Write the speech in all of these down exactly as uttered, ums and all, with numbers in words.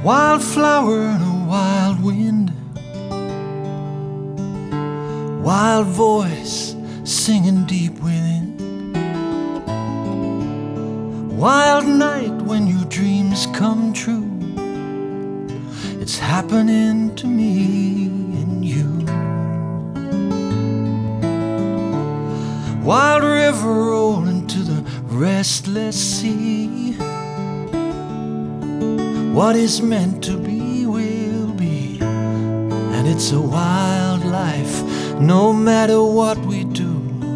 Wildflower in a wild wind, wild voice singing deep within. Wild night when your dreams come true. It's happening to me and you. Wild river rolling to the restless sea. What is meant to be will be, and it's a wild life no matter what we do.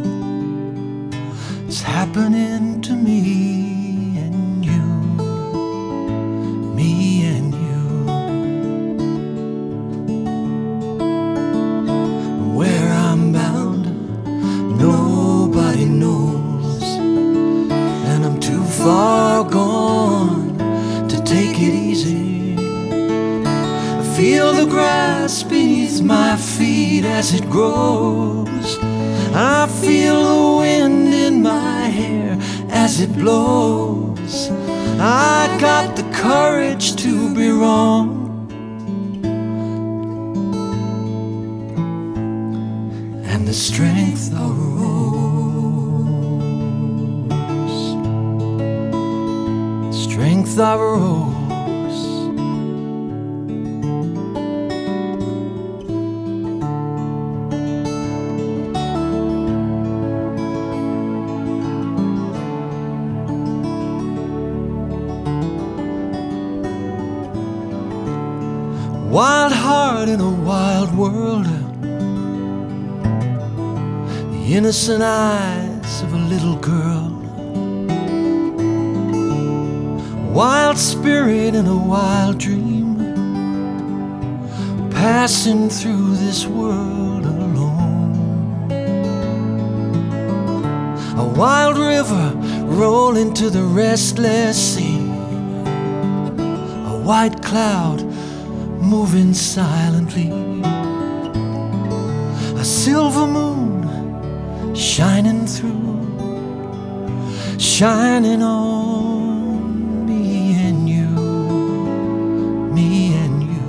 It's happening to me and you, me and you. Where I'm bound, nobody knows, and I'm too far gone to take it easy. I feel the grass beneath my feet as it grows. I feel the wind in my hair as it blows. I got the courage to be wrong, and the strength of a rose, strength of a rose. Wild heart in a wild world, the innocent eyes of a little girl. Wild spirit in a wild dream, passing through this world alone. A wild river rolling to the restless sea. A white cloud moving silently. A silver moon shining through, shining on me and you, me and you.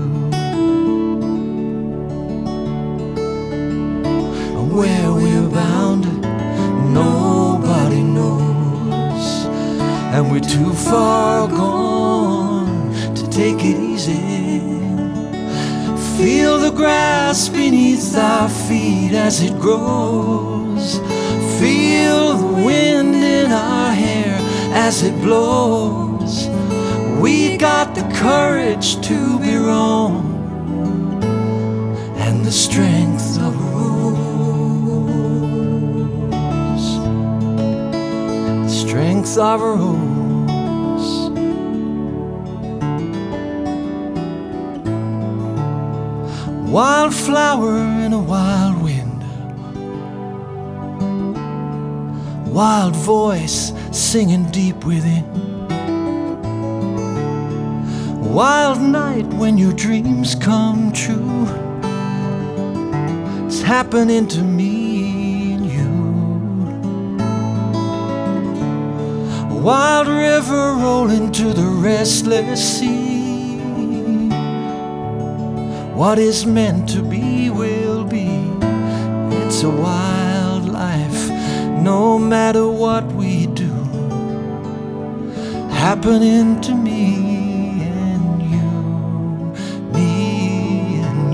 Where we're bound, nobody knows, and we're too far gone to take it easy. Feel the grass beneath our feet as it grows. Feel the wind in our hair as it blows. We got the courage to be wrong, and the strength of a rose, the strength of a rose. Wildflower in a wild wind, wild voice singing deep within. Wild night when your dreams come true. It's happening to me and you. Wild river rolling to the restless sea. What is meant to be will be. It's a wild life no matter what we do. Happening to me and you, me and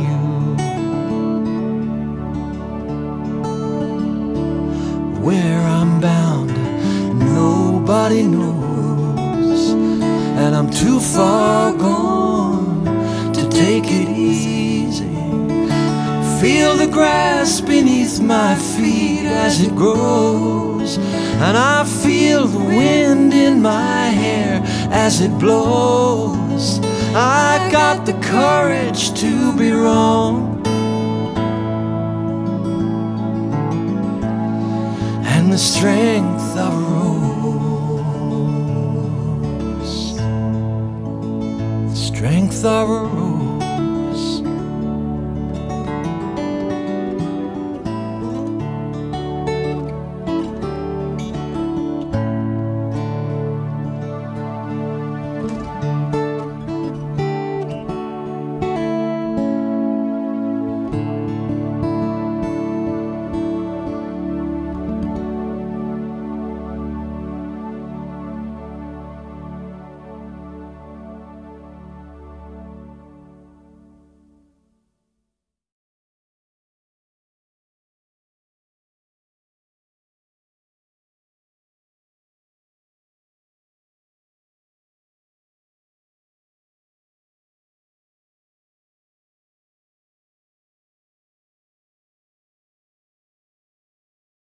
you. Where I'm bound, nobody knows, and I'm too far gone to take it easy. Feel the grass beneath my feet as it grows, and I feel the wind in my hair as it blows. I got the courage to be wrong, and the strength of a rose, the strength of a rose.